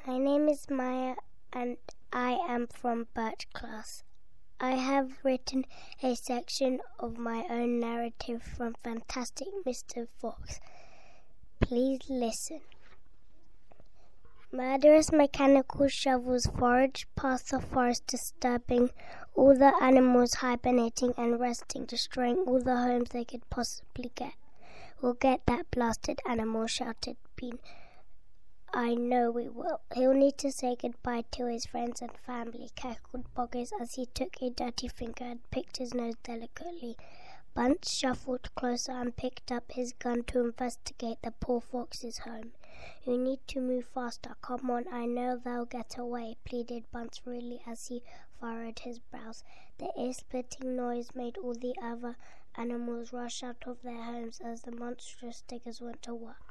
My name is Maya and I am from Birch Class. I have written a section of my own narrative from Fantastic Mr. Fox. Please listen. Murderous mechanical shovels forage past the forest, disturbing all the animals hibernating and resting, destroying all the homes they could possibly get. We'll get that blasted animal, shouted Bean. I know we will. He'll need to say goodbye to his friends and family, cackled Boggers as he took a dirty finger and picked his nose delicately. Bunce shuffled closer and picked up his gun to investigate the poor fox's home. You need to move faster. Come on, I know they'll get away, pleaded Bunce really as he furrowed his brows. The ear-splitting noise made all the other animals rush out of their homes as the monstrous diggers went to work.